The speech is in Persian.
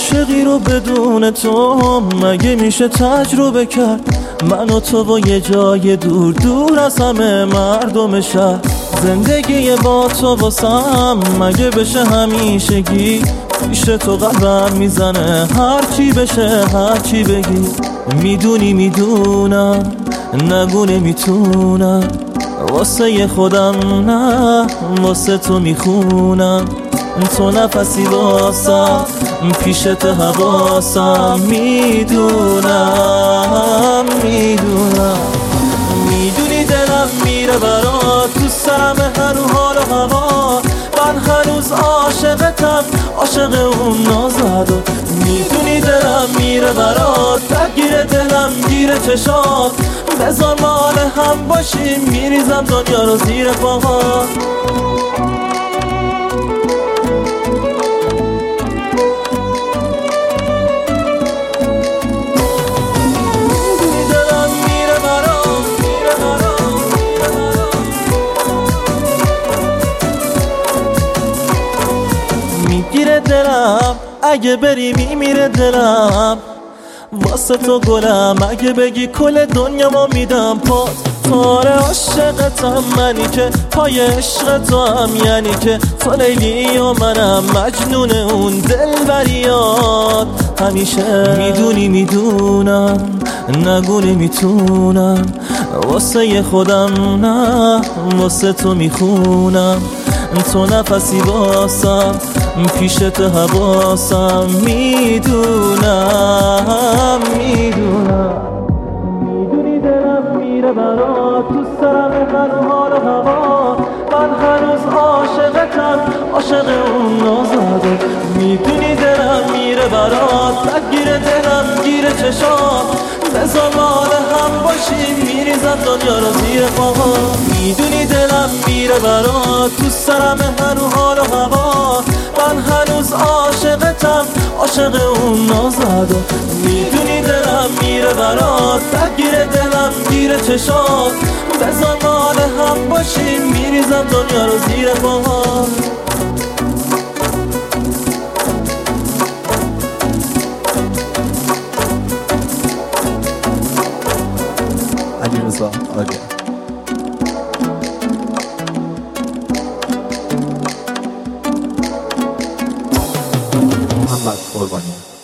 عاشقی رو بدون تو مگه میشه تجربه کرد؟ من و تو و یه جای دور دور از همه مردم شهر. زندگی با تو واسم مگه بشه همیشگی؟ پیش تو قلبم میزنه هرچی بشه هرچی بگی. میدونم نگو نمیتونم، واسه خودم نه واسه تو میخونم. تو نفسی واسم پیشت حواسم. میدونی دلم میره برات، تو سرم هر حال و هوا. من هنوز عاشقتم، عاشق اون نازدو. میدونی دلم میره برات، درگیر دلم گیره چشات. بذار مال هم باشیم، میریزم دنیا رو زیر پاهات. میگیره دلم اگه بری میمیره دلم، واسه تو گلم اگه بگی کل دنیا ما میدم پات. تاره عاشقتم منی که پای عشق تو هم، یعنی که تو لیلی و منم مجنون اون دلبریات همیشه. میدونم نگو نمیتونم، واسه خودم نه واسه تو میخونم. تو نفسی واسم پیشت حواسم. میدونم میدونی دلم میره برات، تو سرم هر حال و هوا. من هنوز عاشقتم، عاشق اون نازدو. میدونی دلم میره برات، درگیر دلم گیره چشات. بذار مال هم باشیم، میریزم دنیا رو زیر پاهات. میدونی دلم میره برات، تو سرم هر حال و هوا. من هنوز عاشقتم، عاشق اون نازدو. میدونی دلم میره برات، درگیر دلم گیره چشات. بذار مال هم باشیم، میریزم دنیا رو زیر پاهات. علیرضا آریا. محمد قربانی.